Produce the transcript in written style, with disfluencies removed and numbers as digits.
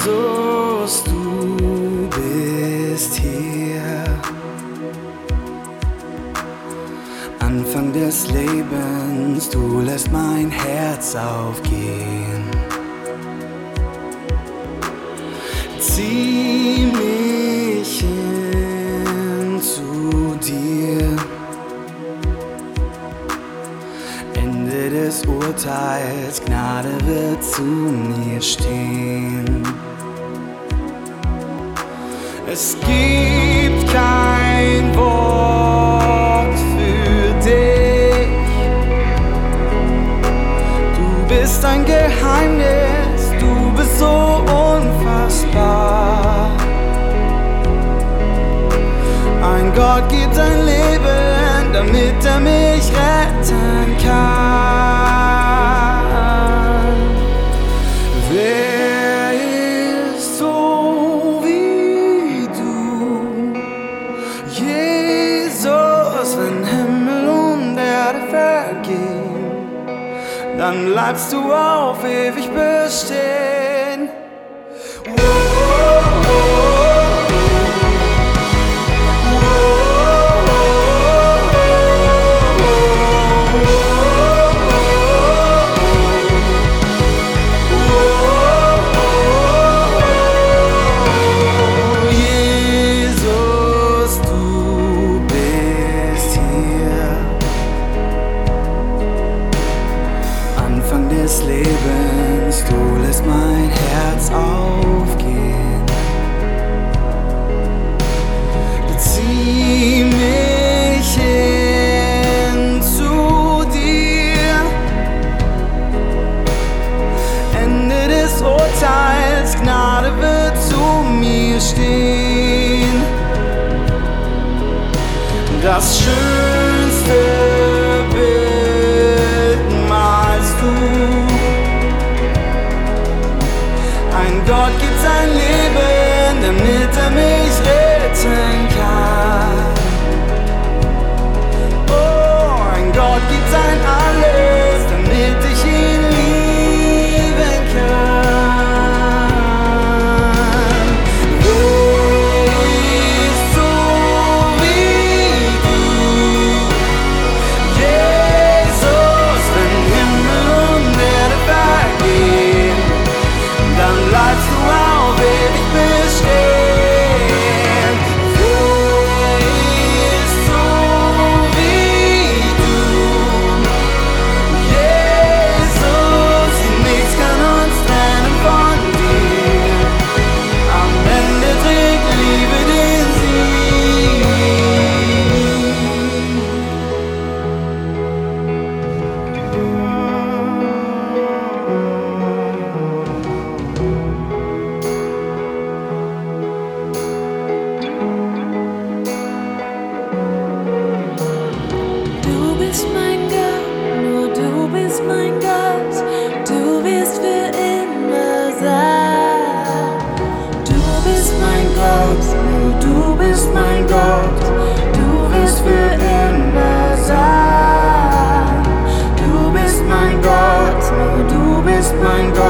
Jesus, du bist hier. Anfang des Lebens, du lässt mein Herz aufgehen. Zieh mich hin zu dir. Ende des Urteils, Gnade wird zu mir stehen. Es gibt kein Wort für dich. Du bist ein Geheimnis, du bist so unfassbar. Ein Gott gibt sein Leben, damit er mich retten kann. Wer ist so wie du, Jesus? Wenn Himmel und Erde vergehen, dann bleibst du auf ewig bestehen. Des Lebens, du lässt mein Herz aufgehen. Zieh mich hin zu dir. Ende des Urteils, Gnade wird zu mir stehen. Das schönste Bild malst du. Ein Gott gibt sein Leben, damit er mich retten kann. Oh, ein Gott gibt sein Alles, damit ich ihn lieben kann. Wer ist so wie du, Jesus? Wenn Himmel und Erde vergehen, dann bleibst du auf ewig bestehen. Wer ist so wie du, Jesus? Nichts kann uns trennen von dir. Am Ende trägt Liebe den Du bist mein Gott, nur du bist mein Gott, du wirst für immer sein. Du bist mein Gott, nur du bist mein Gott, du wirst für immer sein. Du bist mein Gott, nur du bist mein Gott.